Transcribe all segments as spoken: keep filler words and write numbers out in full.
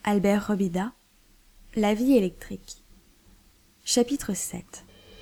Albert Robida, La vie électrique. Chapitre sept.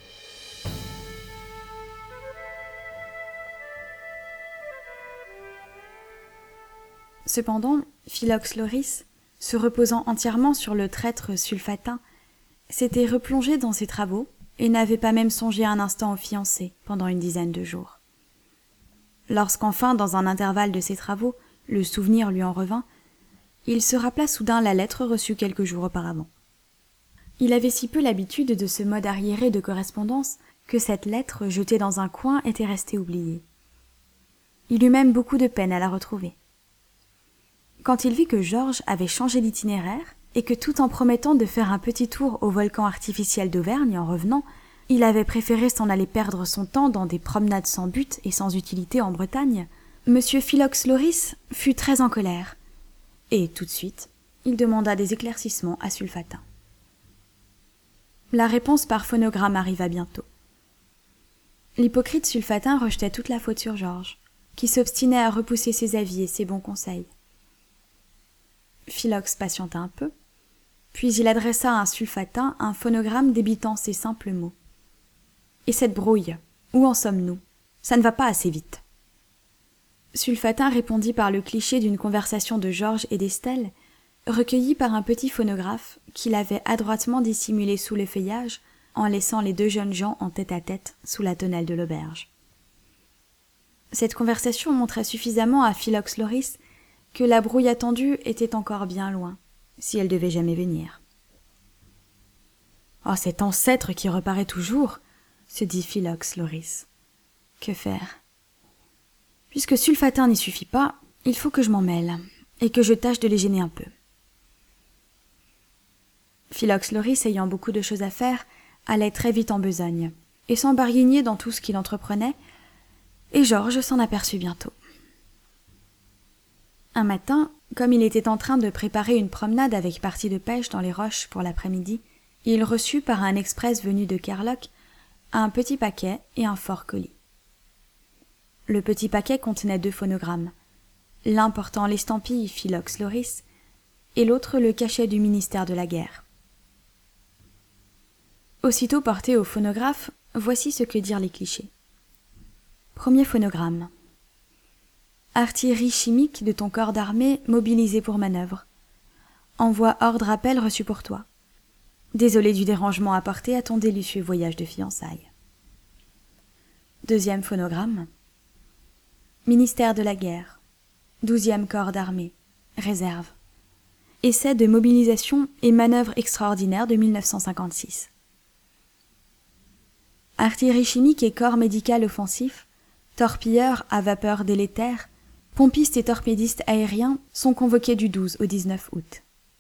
Cependant, Philox Loris, se reposant entièrement sur le traître Sulfatin, s'était replongé dans ses travaux et n'avait pas même songé un instant aux fiancés pendant une dizaine de jours. Lorsqu'enfin, dans un intervalle de ses travaux, le souvenir lui en revint, il se rappela soudain la lettre reçue quelques jours auparavant. Il avait si peu l'habitude de ce mode arriéré de correspondance que cette lettre, jetée dans un coin, était restée oubliée. Il eut même beaucoup de peine à la retrouver. Quand il vit que Georges avait changé d'itinéraire et que tout en promettant de faire un petit tour au volcan artificiel d'Auvergne en revenant, il avait préféré s'en aller perdre son temps dans des promenades sans but et sans utilité en Bretagne, Monsieur Philox Loris fut très en colère, et tout de suite, il demanda des éclaircissements à Sulfatin. La réponse par phonogramme arriva bientôt. L'hypocrite Sulfatin rejetait toute la faute sur Georges, qui s'obstinait à repousser ses avis et ses bons conseils. Philox patienta un peu, puis il adressa à Sulfatin un phonogramme débitant ces simples mots. « Et cette brouille, où en sommes-nous? Ça ne va pas assez vite. » Sulfatin répondit par le cliché d'une conversation de Georges et d'Estelle, recueillie par un petit phonographe qu'il avait adroitement dissimulé sous le feuillage en laissant les deux jeunes gens en tête-à-tête sous la tonnelle de l'auberge. Cette conversation montrait suffisamment à Philox Loris que la brouille attendue était encore bien loin, si elle devait jamais venir. « Oh, cet ancêtre qui reparaît toujours !» se dit Philox Loris. « Que faire ? Puisque Sulfatin n'y suffit pas, il faut que je m'en mêle, et que je tâche de les gêner un peu. » Philox Loris, ayant beaucoup de choses à faire, allait très vite en besogne, et s'embarguignait dans tout ce qu'il entreprenait, et Georges s'en aperçut bientôt. Un matin, comme il était en train de préparer une promenade avec partie de pêche dans les roches pour l'après-midi, il reçut par un express venu de Kerlock un petit paquet et un fort colis. Le petit paquet contenait deux phonogrammes, l'un portant l'estampille Philox Loris et l'autre le cachet du ministère de la Guerre. Aussitôt porté au phonographe, voici ce que dirent les clichés. Premier phonogramme. Artillerie chimique de ton corps d'armée mobilisée pour manœuvre. Envoie ordre-appel reçu pour toi. Désolé du dérangement apporté à ton délicieux voyage de fiançailles. Deuxième phonogramme. Ministère de la Guerre. Douzième corps d'armée. Réserve. Essai de mobilisation et manœuvre extraordinaire de mille neuf cent cinquante-six. Artillerie chimique et corps médical offensif, torpilleurs à vapeur délétère, pompistes et torpédistes aériens sont convoqués du douze au dix-neuf août.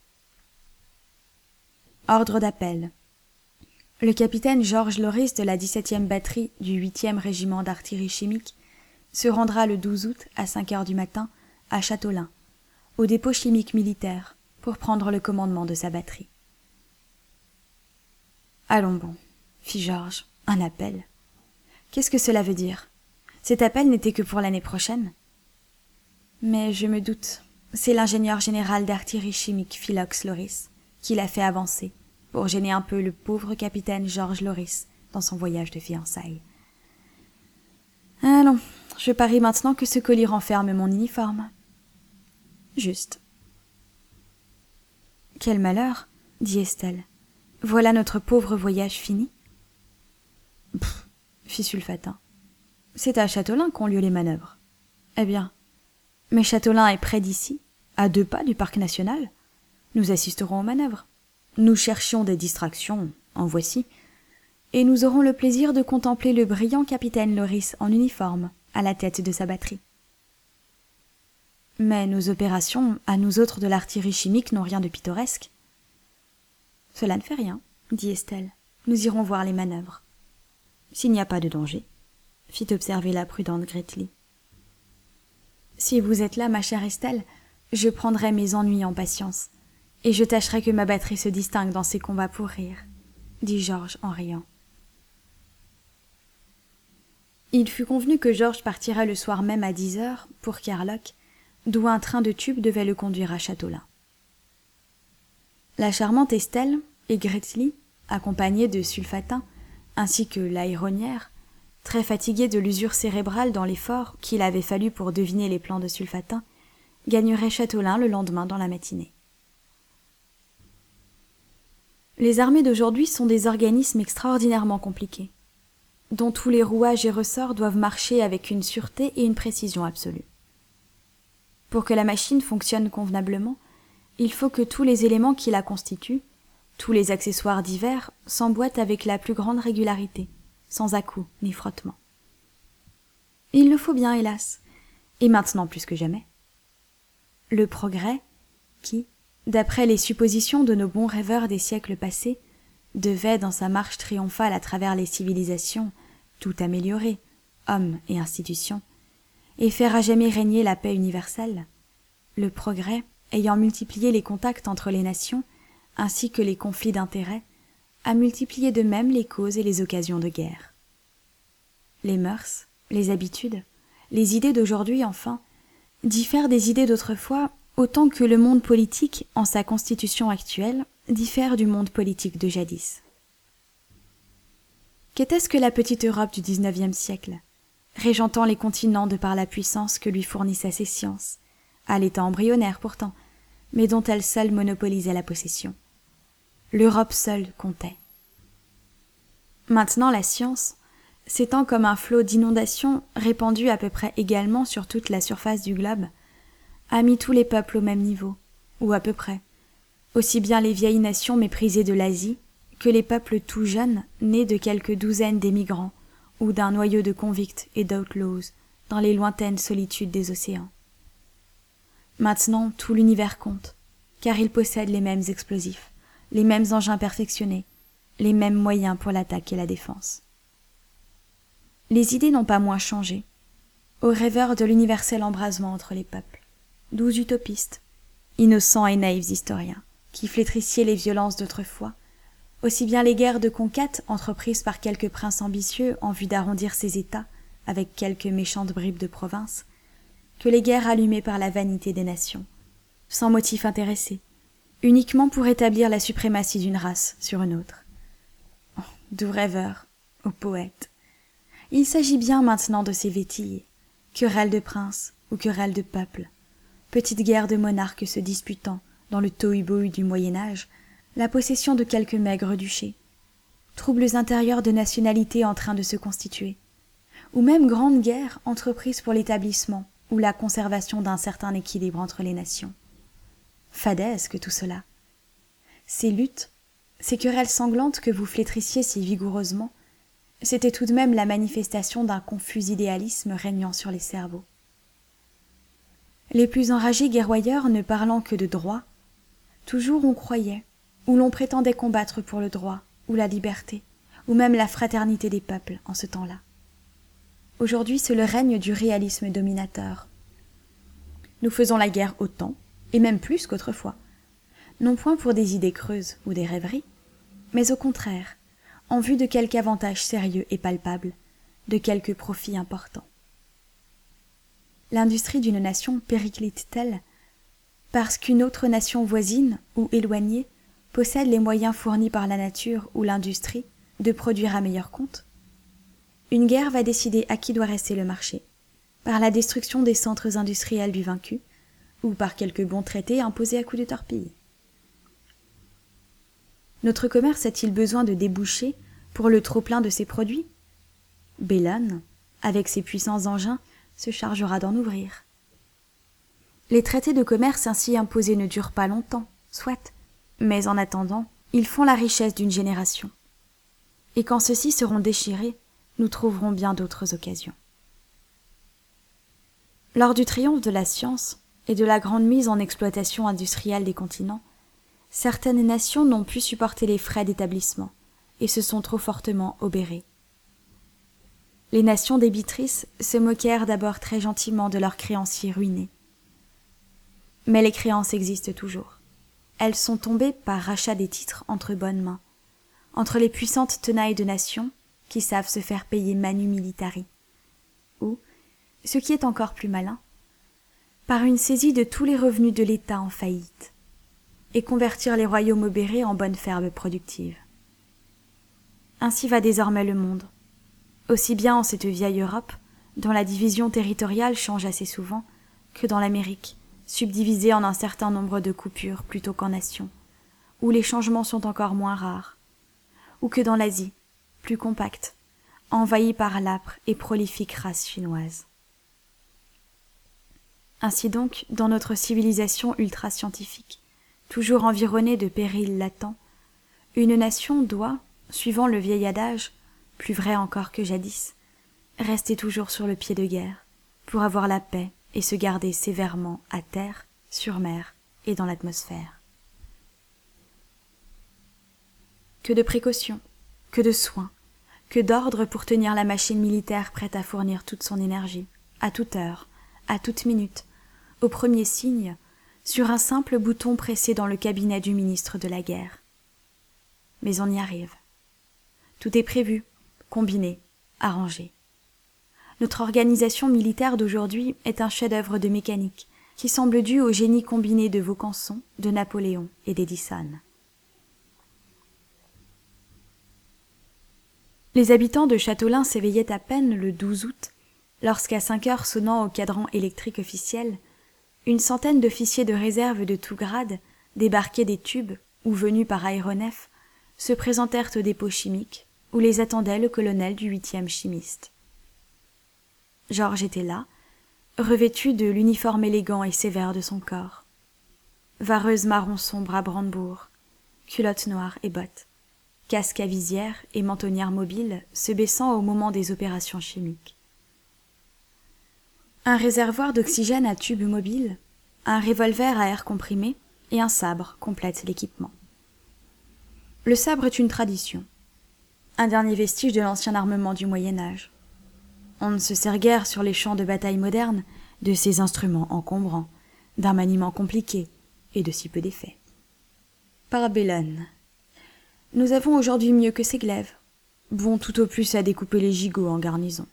Ordre d'appel. Le capitaine Georges Loris de la dix-septième batterie du huitième régiment d'artillerie chimique se rendra le douze août à cinq heures du matin à Châteaulin, au dépôt chimique militaire, pour prendre le commandement de sa batterie. Allons bon, fit Georges, un appel. Qu'est-ce que cela veut dire? Cet appel n'était que pour l'année prochaine. Mais je me doute, c'est l'ingénieur général d'artillerie chimique Philox Loris qui l'a fait avancer pour gêner un peu le pauvre capitaine Georges Loris dans son voyage de fiançailles. Allons, je parie maintenant que ce colis renferme mon uniforme. Juste. Quel malheur, dit Estelle. Voilà notre pauvre voyage fini. Pff, fit Sulfatin. C'est à Châteaulin qu'ont lieu les manœuvres. Eh bien, mais Châteaulin est près d'ici, à deux pas du parc national. Nous assisterons aux manœuvres. Nous cherchions des distractions, en voici, et nous aurons le plaisir de contempler le brillant capitaine Loris en uniforme, à la tête de sa batterie. Mais nos opérations, à nous autres de l'artillerie chimique, n'ont rien de pittoresque. Cela ne fait rien, dit Estelle. Nous irons voir les manœuvres. S'il n'y a pas de danger, fit observer la prudente Gretli. Si vous êtes là, ma chère Estelle, je prendrai mes ennuis en patience, et je tâcherai que ma batterie se distingue dans ces combats pour rire, dit Georges en riant. Il fut convenu que Georges partirait le soir même à dix heures pour Kerlock, d'où un train de tube devait le conduire à Châteaulin. La charmante Estelle et Gretli, accompagnées de Sulfatin, ainsi que l'aéronnière, très fatiguée de l'usure cérébrale dans l'effort qu'il avait fallu pour deviner les plans de Sulfatin, gagneraient Châteaulin le lendemain dans la matinée. Les armées d'aujourd'hui sont des organismes extraordinairement compliqués, dont tous les rouages et ressorts doivent marcher avec une sûreté et une précision absolue. Pour que la machine fonctionne convenablement, il faut que tous les éléments qui la constituent, tous les accessoires divers, s'emboîtent avec la plus grande régularité, sans à-coups ni frottements. Il le faut bien, hélas, et maintenant plus que jamais. Le progrès, qui, d'après les suppositions de nos bons rêveurs des siècles passés, devait, dans sa marche triomphale à travers les civilisations, tout améliorer, hommes et institutions, et faire à jamais régner la paix universelle, le progrès, ayant multiplié les contacts entre les nations, ainsi que les conflits d'intérêts, a multiplié de même les causes et les occasions de guerre. Les mœurs, les habitudes, les idées d'aujourd'hui, enfin, diffèrent des idées d'autrefois autant que le monde politique, en sa constitution actuelle, diffère du monde politique de jadis. Qu'était-ce que la petite Europe du dix-neuvième siècle, régentant les continents de par la puissance que lui fournissaient ses sciences, à l'état embryonnaire pourtant, mais dont elle seule monopolisait la possession. L'Europe seule comptait. Maintenant la science, s'étend comme un flot d'inondations répandu à peu près également sur toute la surface du globe, a mis tous les peuples au même niveau, ou à peu près, aussi bien les vieilles nations méprisées de l'Asie que les peuples tout jeunes nés de quelques douzaines d'émigrants ou d'un noyau de convicts et d'outlaws dans les lointaines solitudes des océans. Maintenant tout l'univers compte, car il possède les mêmes explosifs, les mêmes engins perfectionnés, les mêmes moyens pour l'attaque et la défense. Les idées n'ont pas moins changé, aux rêveurs de l'universel embrasement entre les peuples, doux utopistes, innocents et naïfs historiens, qui flétrissiez les violences d'autrefois, aussi bien les guerres de conquête entreprises par quelques princes ambitieux en vue d'arrondir ses États avec quelques méchantes bribes de province, que les guerres allumées par la vanité des nations, sans motif intéressé, uniquement pour établir la suprématie d'une race sur une autre. Oh, doux rêveurs, ô poètes, il s'agit bien maintenant de ces vétillés, querelles de princes ou querelles de peuples, petites guerres de monarques se disputant, dans le tohu-bohu du Moyen-Âge, la possession de quelques maigres duchés, troubles intérieurs de nationalités en train de se constituer, ou même grandes guerres entreprises pour l'établissement ou la conservation d'un certain équilibre entre les nations. Fadesque tout cela. Ces luttes, ces querelles sanglantes que vous flétrissiez si vigoureusement, c'était tout de même la manifestation d'un confus idéalisme régnant sur les cerveaux. Les plus enragés guerroyeurs ne parlant que de droit, toujours on croyait, ou l'on prétendait combattre pour le droit, ou la liberté, ou même la fraternité des peuples en ce temps-là. Aujourd'hui, c'est le règne du réalisme dominateur. Nous faisons la guerre autant, et même plus qu'autrefois, non point pour des idées creuses ou des rêveries, mais au contraire, en vue de quelque avantage sérieux et palpable, de quelque profit important. L'industrie d'une nation périclite-t-elle parce qu'une autre nation voisine ou éloignée possède les moyens fournis par la nature ou l'industrie de produire à meilleur compte? Une guerre va décider à qui doit rester le marché, par la destruction des centres industriels du vaincu, ou par quelques bons traités imposés à coups de torpille. Notre commerce a-t-il besoin de débouchés pour le trop-plein de ses produits? Bellone, avec ses puissants engins, se chargera d'en ouvrir. Les traités de commerce ainsi imposés ne durent pas longtemps, soit, mais en attendant, ils font la richesse d'une génération. Et quand ceux-ci seront déchirés, nous trouverons bien d'autres occasions. Lors du triomphe de la science et de la grande mise en exploitation industrielle des continents, certaines nations n'ont pu supporter les frais d'établissement et se sont trop fortement obérées. Les nations débitrices se moquèrent d'abord très gentiment de leurs créanciers ruinés. Mais les créances existent toujours. Elles sont tombées par rachat des titres entre bonnes mains, entre les puissantes tenailles de nations qui savent se faire payer manu militari, ou, ce qui est encore plus malin, par une saisie de tous les revenus de l'État en faillite. et convertir les royaumes obérés en bonnes fermes productives. Ainsi va désormais le monde, aussi bien en cette vieille Europe, dont la division territoriale change assez souvent, que dans l'Amérique, subdivisée en un certain nombre de coupures plutôt qu'en nations, où les changements sont encore moins rares, ou que dans l'Asie, plus compacte, envahie par l'âpre et prolifique race chinoise. Ainsi donc, dans notre civilisation ultra-scientifique, toujours environnée de périls latents, une nation doit, suivant le vieil adage, plus vrai encore que jadis, rester toujours sur le pied de guerre, pour avoir la paix et se garder sévèrement à terre, sur mer et dans l'atmosphère. Que de précautions, que de soins, que d'ordre pour tenir la machine militaire prête à fournir toute son énergie, à toute heure, à toute minute, au premier signe, sur un simple bouton pressé dans le cabinet du ministre de la guerre. Mais on y arrive. Tout est prévu, combiné, arrangé. Notre organisation militaire d'aujourd'hui est un chef-d'œuvre de mécanique qui semble dû au génie combiné de Vaucanson, de Napoléon et d'Edison. Les habitants de Châteaulin s'éveillaient à peine le douze août, lorsqu'à cinq heures sonnant au cadran électrique officiel, une centaine d'officiers de réserve de tout grade, débarqués des tubes ou venus par aéronef, se présentèrent au dépôt chimique, où les attendait le colonel du huitième chimiste. Georges était là, revêtu de l'uniforme élégant et sévère de son corps. Vareuse marron sombre à brandebourg, culotte noire et bottes, casque à visière et mentonnière mobile se baissant au moment des opérations chimiques. Un réservoir d'oxygène à tube mobile, un revolver à air comprimé et un sabre complètent l'équipement. Le sabre est une tradition, un dernier vestige de l'ancien armement du Moyen-Âge. On ne se sert guère sur les champs de bataille modernes de ces instruments encombrants, d'un maniement compliqué et de si peu d'effet. Parabellum. Nous avons aujourd'hui mieux que ces glaives, bons tout au plus à découper les gigots en garnison.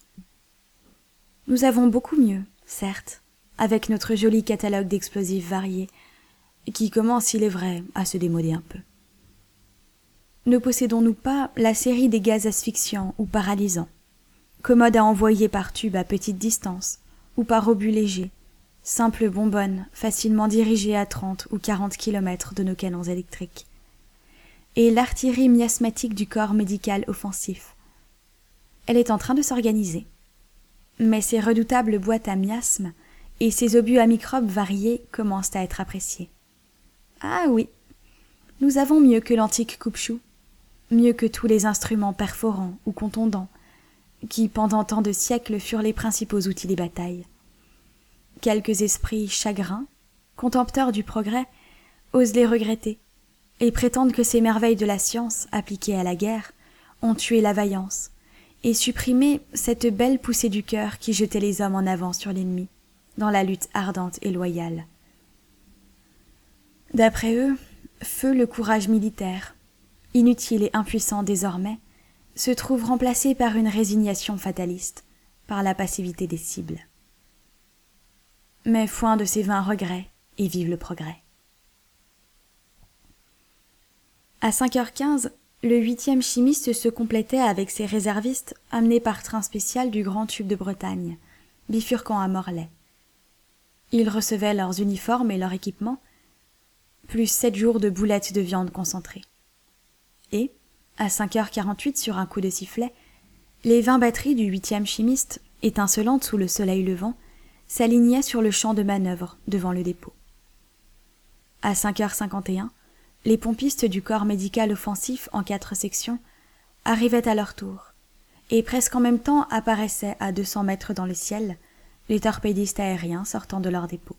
Nous avons beaucoup mieux, certes, avec notre joli catalogue d'explosifs variés, qui commence, il est vrai, à se démoder un peu. Ne possédons-nous pas la série des gaz asphyxiants ou paralysants, commodes à envoyer par tube à petite distance, ou par obus légers, simples bonbonnes facilement dirigées à trente ou quarante kilomètres de nos canons électriques, et l'artillerie miasmatique du corps médical offensif. Elle est en train de s'organiser. Mais ces redoutables boîtes à miasmes et ces obus à microbes variés commencent à être appréciés. Ah oui, nous avons mieux que l'antique coupe-chou, mieux que tous les instruments perforants ou contondants, qui pendant tant de siècles furent les principaux outils des batailles. Quelques esprits chagrins, contempteurs du progrès, osent les regretter, et prétendent que ces merveilles de la science, appliquées à la guerre, ont tué la vaillance, et supprimé cette belle poussée du cœur qui jetait les hommes en avant sur l'ennemi, dans la lutte ardente et loyale. D'après eux, feu le courage militaire, inutile et impuissant désormais, se trouve remplacé par une résignation fataliste, par la passivité des cibles. Mais foin de ces vains regrets, et vive le progrès. À cinq heures quinze, le huitième chimiste se complétait avec ses réservistes amenés par train spécial du Grand Tube de Bretagne, bifurquant à Morlaix. Ils recevaient leurs uniformes et leur équipement, plus sept jours de boulettes de viande concentrée. Et, à cinq heures quarante-huit sur un coup de sifflet, les vingt batteries du huitième chimiste, étincelantes sous le soleil levant, s'alignaient sur le champ de manœuvre devant le dépôt. À cinq heures cinquante et un, les pompistes du corps médical offensif en quatre sections arrivaient à leur tour, et presque en même temps apparaissaient à deux cents mètres dans le ciel les torpédistes aériens sortant de leur dépôt.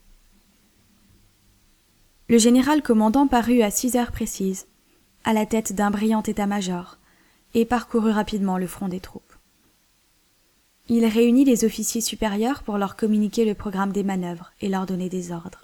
Le général commandant parut à six heures précises, à la tête d'un brillant état-major, et parcourut rapidement le front des troupes. Il réunit les officiers supérieurs pour leur communiquer le programme des manœuvres et leur donner des ordres.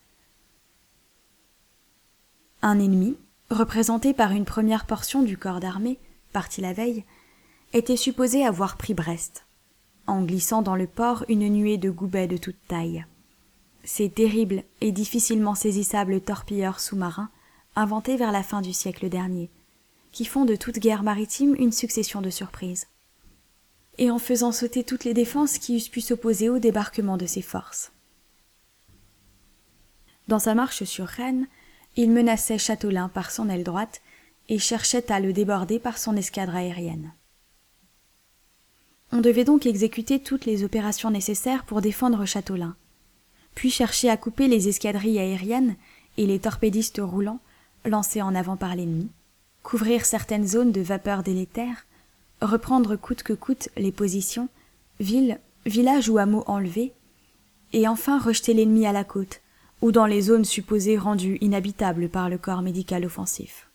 Un ennemi, représenté par une première portion du corps d'armée, parti la veille, était supposé avoir pris Brest, en glissant dans le port une nuée de goubets de toute taille. ces terribles et difficilement saisissables torpilleurs sous-marins inventés vers la fin du siècle dernier, qui font de toute guerre maritime une succession de surprises, et en faisant sauter toutes les défenses qui eussent pu s'opposer au débarquement de ces forces. Dans sa marche sur Rennes, il menaçait Châteaulin par son aile droite et cherchait à le déborder par son escadre aérienne. On devait donc exécuter toutes les opérations nécessaires pour défendre Châteaulin, puis chercher à couper les escadrilles aériennes et les torpédistes roulants lancés en avant par l'ennemi, couvrir certaines zones de vapeurs délétères, reprendre coûte que coûte les positions, villes, villages ou hameaux enlevés, et enfin rejeter l'ennemi à la côte, ou dans les zones supposées rendues inhabitables par le corps médical offensif.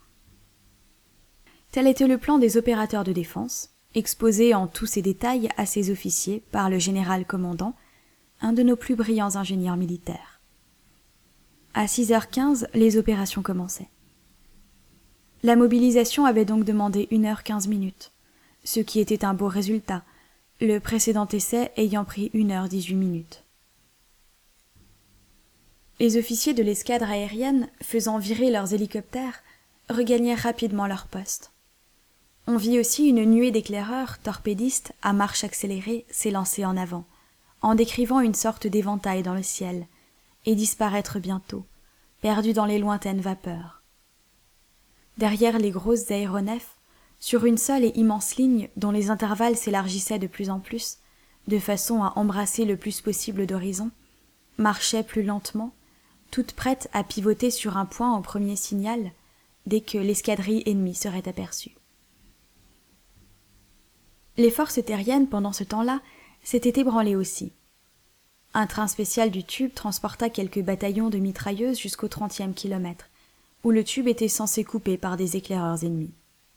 Tel était le plan des opérateurs de défense, exposé en tous ses détails à ses officiers par le général commandant, un de nos plus brillants ingénieurs militaires. À six heures quinze, les opérations commençaient. La mobilisation avait donc demandé une heure quinze minutes, ce qui était un beau résultat, le précédent essai ayant pris une heure dix-huit minutes. Les officiers de l'escadre aérienne, faisant virer leurs hélicoptères, regagnèrent rapidement leur poste. On vit aussi une nuée d'éclaireurs, torpédistes, à marche accélérée, s'élancer en avant, en décrivant une sorte d'éventail dans le ciel, et disparaître bientôt, perdus dans les lointaines vapeurs. Derrière les grosses aéronefs, sur une seule et immense ligne dont les intervalles s'élargissaient de plus en plus, de façon à embrasser le plus possible d'horizon, marchaient plus lentement, toutes prêtes à pivoter sur un point au premier signal, dès que l'escadrille ennemie serait aperçue. Les forces terriennes, pendant ce temps-là, s'étaient ébranlées aussi. Un train spécial du tube transporta quelques bataillons de mitrailleuses jusqu'au trentième kilomètre, où le tube était censé couper par des éclaireurs ennemis.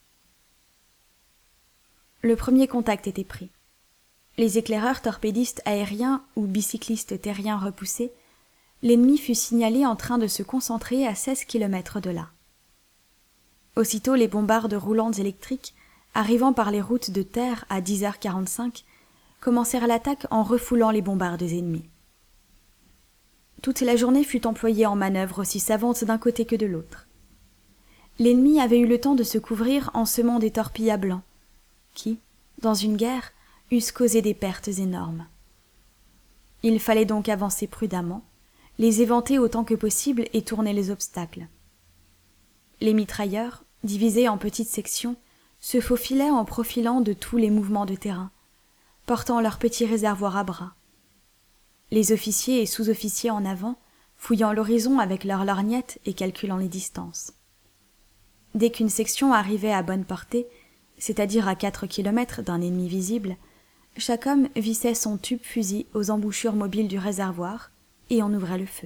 Le premier contact était pris. Les éclaireurs torpédistes aériens ou bicyclistes terriens repoussés, l'ennemi fut signalé en train de se concentrer à seize kilomètres de là. Aussitôt les bombardes roulantes électriques, arrivant par les routes de terre à dix heures quarante-cinq, commencèrent l'attaque en refoulant les bombardes ennemies. Toute la journée fut employée en manœuvres aussi savantes d'un côté que de l'autre. L'ennemi avait eu le temps de se couvrir en semant des torpilles à blanc, qui, dans une guerre, eussent causé des pertes énormes. Il fallait donc avancer prudemment, les éventer autant que possible et tourner les obstacles. Les mitrailleurs, divisés en petites sections, se faufilaient en profilant de tous les mouvements de terrain, portant leurs petits réservoirs à bras. Les officiers et sous-officiers en avant, fouillant l'horizon avec leurs lorgnettes et calculant les distances. Dès qu'une section arrivait à bonne portée, c'est-à-dire à quatre kilomètres d'un ennemi visible, chaque homme vissait son tube fusil aux embouchures mobiles du réservoir et en ouvrait le feu.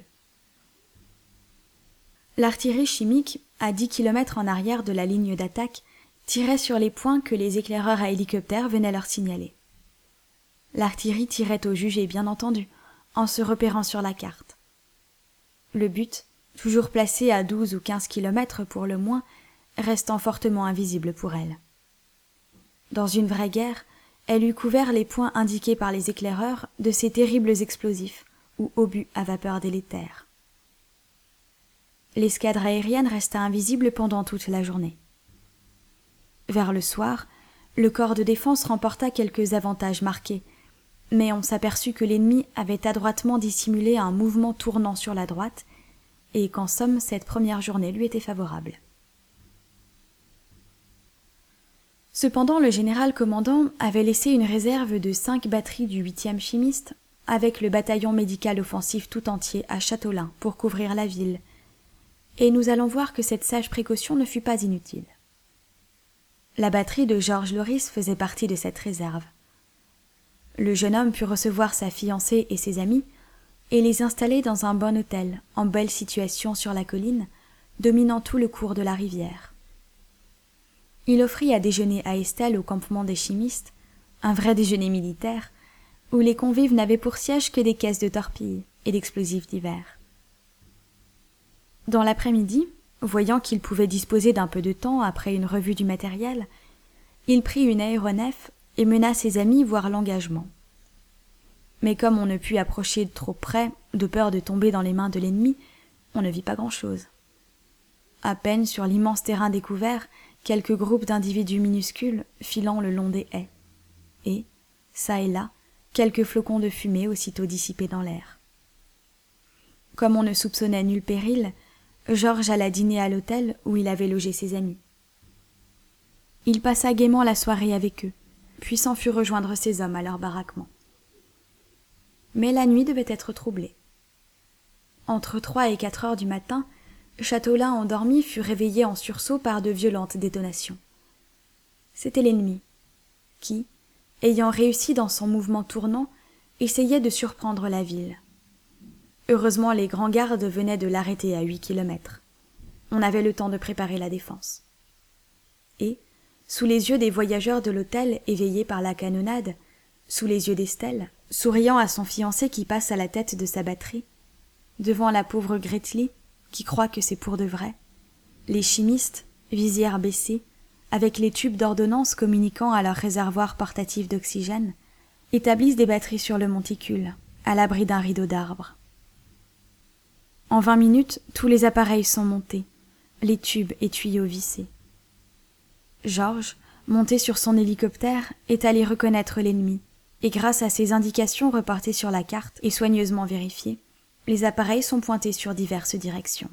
L'artillerie chimique, à dix kilomètres en arrière de la ligne d'attaque, tirait sur les points que les éclaireurs à hélicoptère venaient leur signaler. L'artillerie tirait au jugé, bien entendu, en se repérant sur la carte. Le but, toujours placé à douze ou quinze kilomètres pour le moins, restant fortement invisible pour elle. Dans une vraie guerre, elle eût couvert les points indiqués par les éclaireurs de ces terribles explosifs ou obus à vapeur délétère. L'escadre aérienne resta invisible pendant toute la journée. Vers le soir, le corps de défense remporta quelques avantages marqués, mais on s'aperçut que l'ennemi avait adroitement dissimulé un mouvement tournant sur la droite, et qu'en somme cette première journée lui était favorable. Cependant, le général commandant avait laissé une réserve de cinq batteries du huitième chimiste, avec le bataillon médical offensif tout entier à Châteaulin pour couvrir la ville, et nous allons voir que cette sage précaution ne fut pas inutile. La batterie de Georges Loris faisait partie de cette réserve. Le jeune homme put recevoir sa fiancée et ses amis et les installer dans un bon hôtel en belle situation sur la colline, dominant tout le cours de la rivière. Il offrit à déjeuner à Estelle au campement des chimistes, un vrai déjeuner militaire, où les convives n'avaient pour siège que des caisses de torpilles et d'explosifs divers. Dans l'après-midi, voyant qu'il pouvait disposer d'un peu de temps après une revue du matériel, il prit une aéronef et mena ses amis voir l'engagement. Mais comme on ne put approcher de trop près, de peur de tomber dans les mains de l'ennemi, on ne vit pas grand-chose. À peine sur l'immense terrain découvert, quelques groupes d'individus minuscules filant le long des haies. Et, çà et là, quelques flocons de fumée aussitôt dissipés dans l'air. Comme on ne soupçonnait nul péril, Georges alla dîner à l'hôtel où il avait logé ses amis. Il passa gaiement la soirée avec eux, puis s'en fut rejoindre ses hommes à leur baraquement. Mais la nuit devait être troublée. Entre trois et quatre heures du matin, Châteaulin endormi fut réveillé en sursaut par de violentes détonations. C'était l'ennemi, qui, ayant réussi dans son mouvement tournant, essayait de surprendre la ville. Heureusement, les grands gardes venaient de l'arrêter à huit kilomètres. On avait le temps de préparer la défense. Et, sous les yeux des voyageurs de l'hôtel éveillés par la canonnade, sous les yeux d'Estelle, souriant à son fiancé qui passe à la tête de sa batterie, devant la pauvre Gretli, qui croit que c'est pour de vrai, les chimistes, visières baissées, avec les tubes d'ordonnance communiquant à leur réservoir portatif d'oxygène, établissent des batteries sur le monticule, à l'abri d'un rideau d'arbres. En vingt minutes, tous les appareils sont montés, les tubes et tuyaux vissés. Georges, monté sur son hélicoptère, est allé reconnaître l'ennemi, et grâce à ses indications reportées sur la carte et soigneusement vérifiées, les appareils sont pointés sur diverses directions.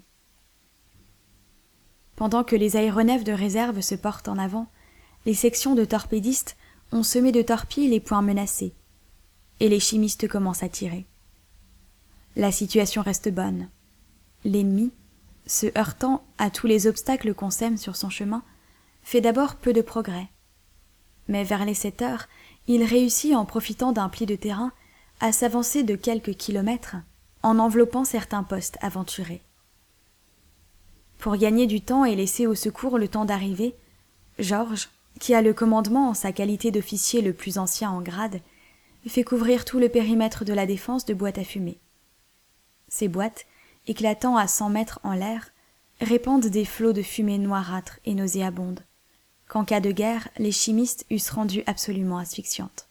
Pendant que les aéronefs de réserve se portent en avant, les sections de torpédistes ont semé de torpilles les points menacés, et les chimistes commencent à tirer. La situation reste bonne. L'ennemi, se heurtant à tous les obstacles qu'on sème sur son chemin, fait d'abord peu de progrès. Mais vers les sept heures, il réussit en profitant d'un pli de terrain à s'avancer de quelques kilomètres en enveloppant certains postes aventurés. Pour gagner du temps et laisser au secours le temps d'arriver, Georges, qui a le commandement en sa qualité d'officier le plus ancien en grade, fait couvrir tout le périmètre de la défense de boîtes à fumer. Ces boîtes, éclatant à cent mètres en l'air, répandent des flots de fumée noirâtre et nauséabonde, qu'en cas de guerre, les chimistes eussent rendu absolument asphyxiantes.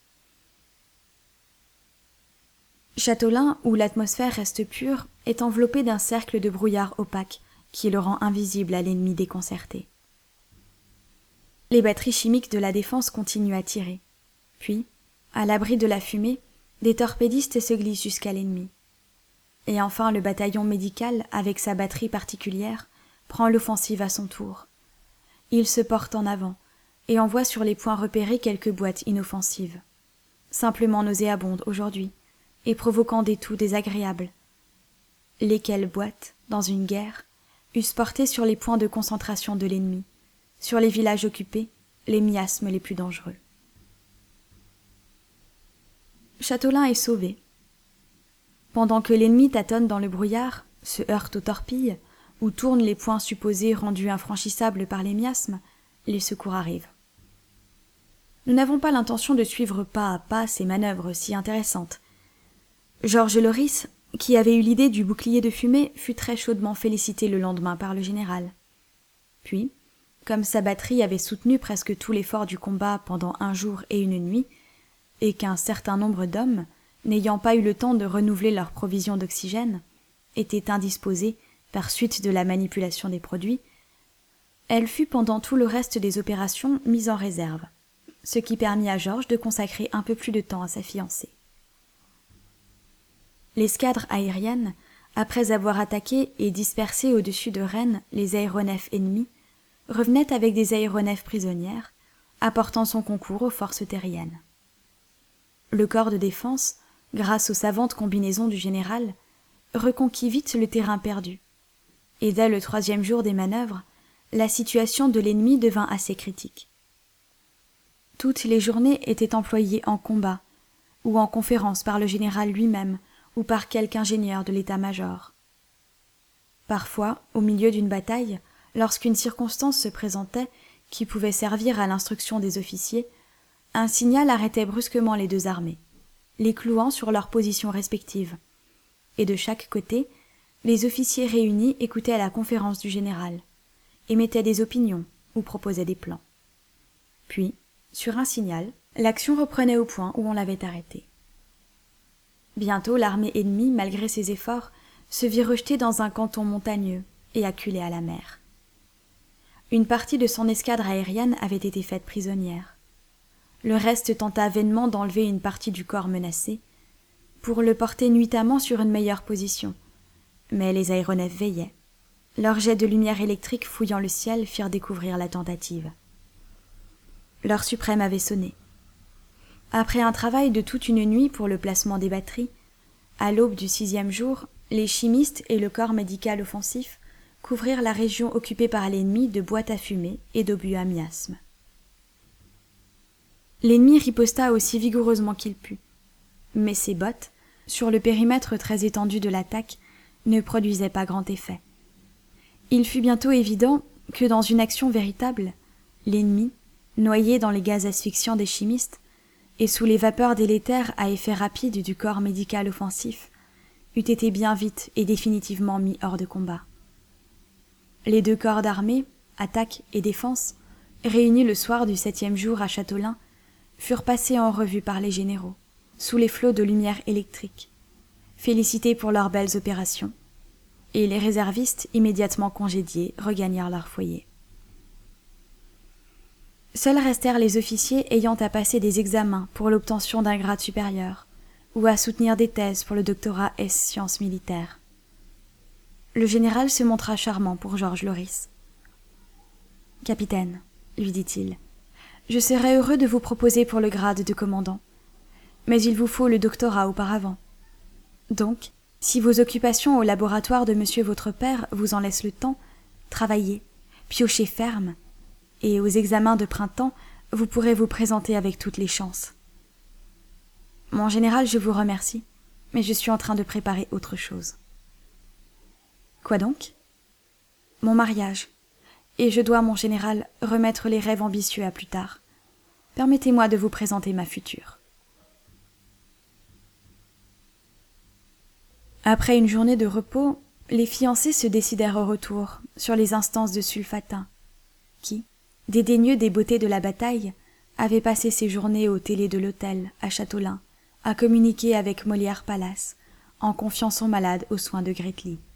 Châteaulin, où l'atmosphère reste pure, est enveloppé d'un cercle de brouillard opaque qui le rend invisible à l'ennemi déconcerté. Les batteries chimiques de la défense continuent à tirer. Puis, à l'abri de la fumée, des torpédistes se glissent jusqu'à l'ennemi. Et enfin le bataillon médical, avec sa batterie particulière, prend l'offensive à son tour. Il se porte en avant et envoie sur les points repérés quelques boîtes inoffensives, simplement nauséabondes aujourd'hui, et provoquant des toux désagréables, lesquelles boîtes, dans une guerre, eussent porté sur les points de concentration de l'ennemi, sur les villages occupés, les miasmes les plus dangereux. Châteaulin est sauvé. Pendant que l'ennemi tâtonne dans le brouillard, se heurte aux torpilles, ou tourne les points supposés rendus infranchissables par les miasmes, les secours arrivent. Nous n'avons pas l'intention de suivre pas à pas ces manœuvres si intéressantes. Georges Loris, qui avait eu l'idée du bouclier de fumée, fut très chaudement félicité le lendemain par le général. Puis, comme sa batterie avait soutenu presque tout l'effort du combat pendant un jour et une nuit, et qu'un certain nombre d'hommes, n'ayant pas eu le temps de renouveler leurs provisions d'oxygène, étaient indisposés par suite de la manipulation des produits, elle fut pendant tout le reste des opérations mise en réserve, ce qui permit à Georges de consacrer un peu plus de temps à sa fiancée. L'escadre aérienne, après avoir attaqué et dispersé au-dessus de Rennes les aéronefs ennemis, revenait avec des aéronefs prisonnières, apportant son concours aux forces terriennes. Le corps de défense, grâce aux savantes combinaisons du général, reconquit vite le terrain perdu, et dès le troisième jour des manœuvres, la situation de l'ennemi devint assez critique. Toutes les journées étaient employées en combat, ou en conférence par le général lui-même, ou par quelque ingénieur de l'état-major. Parfois, au milieu d'une bataille, lorsqu'une circonstance se présentait qui pouvait servir à l'instruction des officiers, un signal arrêtait brusquement les deux armées, les clouant sur leurs positions respectives, et de chaque côté, les officiers réunis écoutaient la conférence du général, émettaient des opinions ou proposaient des plans. Puis, sur un signal, l'action reprenait au point où on l'avait arrêtée. Bientôt l'armée ennemie, malgré ses efforts, se vit rejetée dans un canton montagneux et acculée à la mer. Une partie de son escadre aérienne avait été faite prisonnière. Le reste tenta vainement d'enlever une partie du corps menacé, pour le porter nuitamment sur une meilleure position. Mais les aéronefs veillaient. Leurs jets de lumière électrique fouillant le ciel firent découvrir la tentative. L'heure suprême avait sonné. Après un travail de toute une nuit pour le placement des batteries, à l'aube du sixième jour, les chimistes et le corps médical offensif couvrirent la région occupée par l'ennemi de boîtes à fumée et d'obus à miasmes. L'ennemi riposta aussi vigoureusement qu'il put, mais ses bottes, sur le périmètre très étendu de l'attaque, ne produisaient pas grand effet. Il fut bientôt évident que dans une action véritable, l'ennemi, noyé dans les gaz asphyxiants des chimistes et sous les vapeurs délétères à effet rapide du corps médical offensif, eût été bien vite et définitivement mis hors de combat. Les deux corps d'armée, attaque et défense, réunis le soir du septième jour à Châteaulin, furent passés en revue par les généraux, sous les flots de lumière électrique, félicités pour leurs belles opérations, et les réservistes immédiatement congédiés regagnèrent leur foyer. Seuls restèrent les officiers ayant à passer des examens pour l'obtention d'un grade supérieur, ou à soutenir des thèses pour le doctorat ès sciences militaires. Le général se montra charmant pour Georges Loris. « Capitaine, lui dit-il, je serais heureux de vous proposer pour le grade de commandant, mais il vous faut le doctorat auparavant. Donc, si vos occupations au laboratoire de monsieur votre père vous en laissent le temps, travaillez, piochez ferme, et aux examens de printemps, vous pourrez vous présenter avec toutes les chances. Mon général, je vous remercie, mais je suis en train de préparer autre chose. » Quoi donc ? Mon mariage. Et je dois, mon général, remettre les rêves ambitieux à plus tard. Permettez-moi de vous présenter ma future. Après une journée de repos, les fiancés se décidèrent au retour sur les instances de Sulfatin, qui, dédaigneux des beautés de la bataille, avait passé ses journées au télé de l'hôtel, à Châteaulin, à communiquer avec Molière Palace, en confiant son malade aux soins de Gretly.